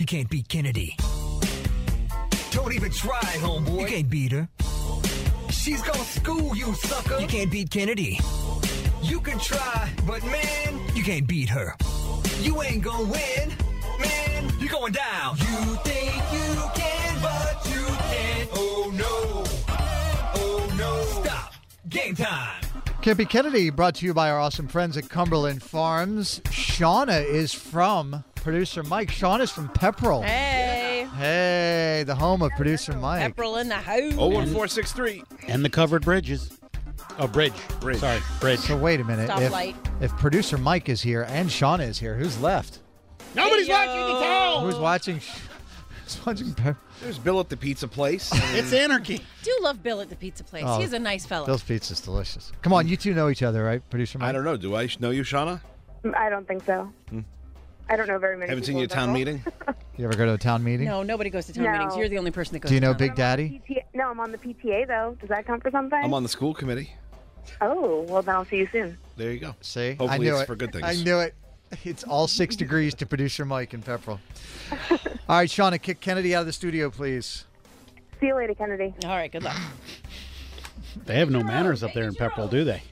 You can't beat Kennedy. Don't even try, homeboy. You can't beat her. She's gonna school you, sucker. You can't beat Kennedy. You can try, but man, You can't beat her. you ain't gonna win. Man, you're going down. You think you can, but you can't. Oh no. Oh no. Stop. Game time. Can't Be Kennedy, brought to you by our awesome friends at Cumberland Farms. Shauna is from producer Mike. Shauna's from Pepperell. Hey. Hey, the home of producer Mike. Pepperell in the house. 01463. And the covered bridges. Oh, bridge. Sorry, bridge. So wait a minute. Stoplight. If producer Mike is here and Shauna is here, who's left? Nobody's Hey, watching the town. Who's watching? Who's watching? There's Bill at the pizza place. It's anarchy. Do love Bill at the pizza place. Oh, He's a nice fellow. Bill's pizza's delicious. Come on, you two know each other, right, producer Mike? I don't know. Do I know you, Shauna? I don't think so. I don't know very many Haven't seen people you in at town Pepperell. meeting? You ever go to a town meeting? No, nobody goes to town No. meetings. You're the only person that goes Do you to know town Big Daddy? No, I'm on the PTA, though. Does that count for something? I'm on the school committee. Oh, well, then I'll see you soon. There you go. See? Hopefully I knew it's it. for good things. I knew it. It's all 6 degrees to producer Mike in Pepperell. All right, Shauna, kick Kennedy out of the studio, please. See you later, Kennedy. All right, good luck. They have no manners up there in Pepperell, do they?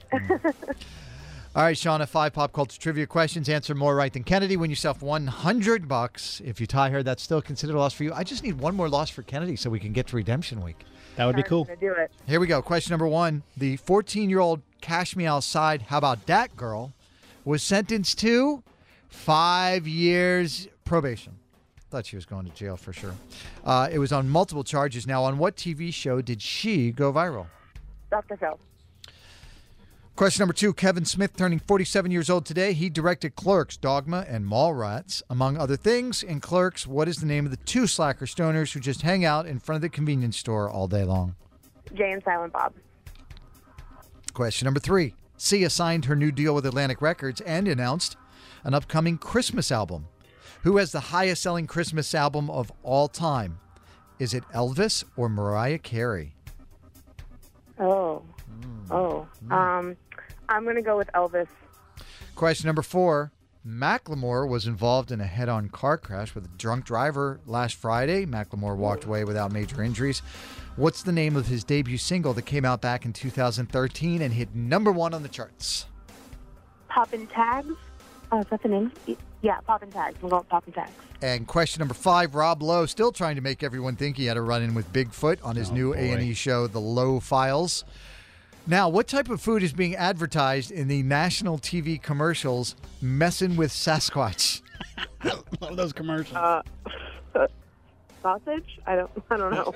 All right, Shauna, 5 pop culture trivia questions. Answer more right than Kennedy. Win yourself $100. If you tie her, that's still considered a loss for you. I just need one more loss for Kennedy so we can get to redemption week. That would be cool. I'm gonna do it. Here we go. Question number 1. The 14-year-old Cash Me Outside, How About Dat girl was sentenced to 5 years probation. Thought she was going to jail for sure. It was on multiple charges. Now, on what TV show did she go viral? Dr. Phil. Question number 2. Kevin Smith turning 47 years old today. He directed Clerks, Dogma, and Mallrats, among other things. In Clerks, what is the name of the 2 slacker stoners who just hang out in front of the convenience store all day long? Jay and Silent Bob. Question number 3. Sia signed her new deal with Atlantic Records and announced an upcoming Christmas album. Who has the highest selling Christmas album of all time? Is it Elvis or Mariah Carey? Oh. I'm going to go with Elvis. Question number 4. Macklemore was involved in a head-on car crash with a drunk driver last Friday. Macklemore walked away without major injuries. What's the name of his debut single that came out back in 2013 and hit number 1 on the charts? Poppin' Tags. Oh, is that the name? Yeah, Poppin' Tags. I'm going with Poppin' Tags. And question number 5, Rob Lowe still trying to make everyone think he had a run-in with Bigfoot on his new boy. A&E show, The Lowe Files. Now, what type of food is being advertised in the national TV commercials, Messin' with Sasquatch? Love those commercials. Sausage? I don't know.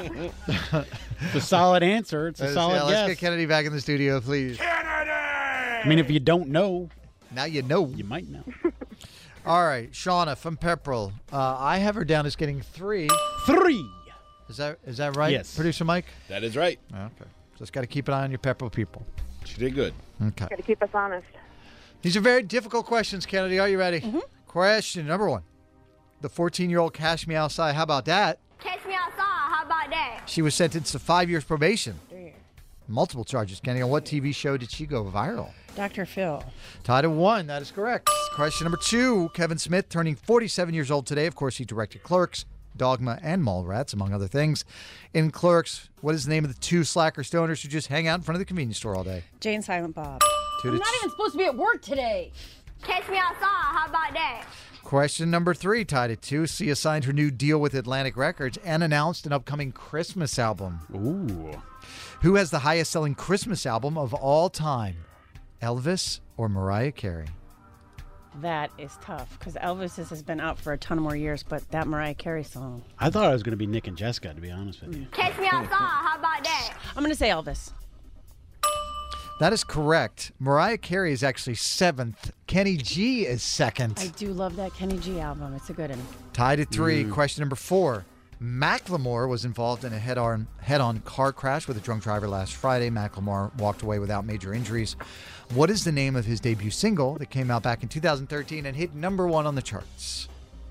It's a solid answer. It's a solid Let's guess. get Kennedy back in the studio, please. I mean, if you don't know, Now you know. you might know. All right, Shauna from Pepperell. I have her down as getting 3. 3. Is that right? Yes. Producer Mike? That is right. Okay. Just got to keep an eye on your Pepperell people. She did good. Okay. Got to keep us honest. These are very difficult questions, Kennedy. Are you ready? Mm-hmm. Question number 1. The 14-year-old Cash Me Outside, How About Dat? Catch me outside. How about that? She was sentenced to 5 years probation. Multiple charges, Kenny. On what TV show did she go viral? Dr. Phil. Tied at 1. That is correct. Question number 2. Kevin Smith turning 47 years old today. Of course, he directed Clerks, Dogma, and Mallrats, among other things. In Clerks, what is the name of the 2 slacker stoners who just hang out in front of the convenience store all day? Jay and Silent Bob. I'm not even supposed to be at work today. Catch me outside. How about that? Question number 3, tied at 2. Sia signed her new deal with Atlantic Records and announced an upcoming Christmas album. Ooh. Who has the highest selling Christmas album of all time? Elvis or Mariah Carey? That is tough because Elvis has been out for a ton more years, but that Mariah Carey song. I thought it was going to be Nick and Jessica, to be honest with you. Catch me outside. How about that? I'm going to say Elvis. That is correct. Mariah Carey is actually 7th. Kenny G is 2nd. I do love that Kenny G album. It's a good one. Tied at 3. Question number 4. Macklemore was involved in a head-on car crash with a drunk driver last Friday. Macklemore walked away without major injuries. What is the name of his debut single that came out back in 2013 and hit number 1 on the charts?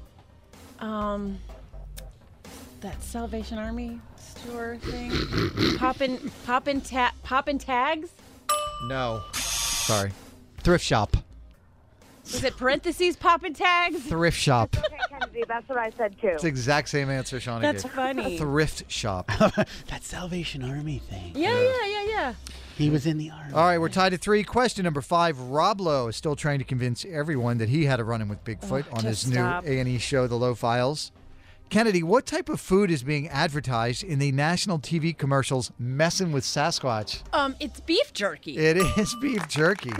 That Salvation Army store thing. Poppin' Tags. No. Sorry. Thrift Shop. Was it parentheses Poppin' Tags? Thrift Shop. Okay, Kennedy. Kennedy. That's what I said, too. It's the exact same answer Shauna That's gave. funny. Thrift shop. That Salvation Army thing. Yeah. He was in the army. All right, we're tied at 3. Question number 5. Rob Lowe is still trying to convince everyone that he had a run-in with Bigfoot on his just stop. new A&E show, The Low Files. Kennedy, what type of food is being advertised in the national TV commercials Messin' with Sasquatch? It's beef jerky. It is beef jerky.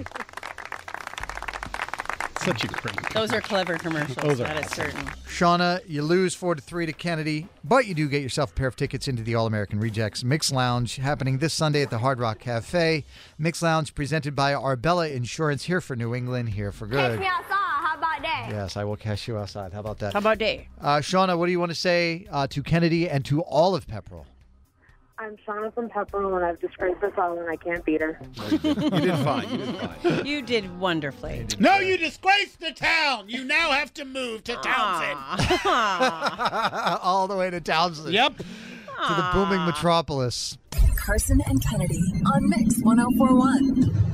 Such a great. Those are clever commercials. Those are That is awesome. certain. Shauna, you lose 4-3 to Kennedy, but you do get yourself a pair of tickets into the All-American Rejects Mix Lounge happening this Sunday at the Hard Rock Cafe. Mix Lounge presented by Arbella Insurance, here for New England, here for Catch good. me outside. How about that? Yes, I will cash you outside. How about that? How about day? Shauna, what do you want to say to Kennedy and to all of Pepperell? I'm Shauna from Pepperell, and I've disgraced us all, and I can't beat her. You did fine. You did fine. You did wonderfully. No, you disgraced the town. You now have to move to Townsend. All the way to Townsend. Yep. To the booming metropolis. Carson and Kennedy on Mix 1041.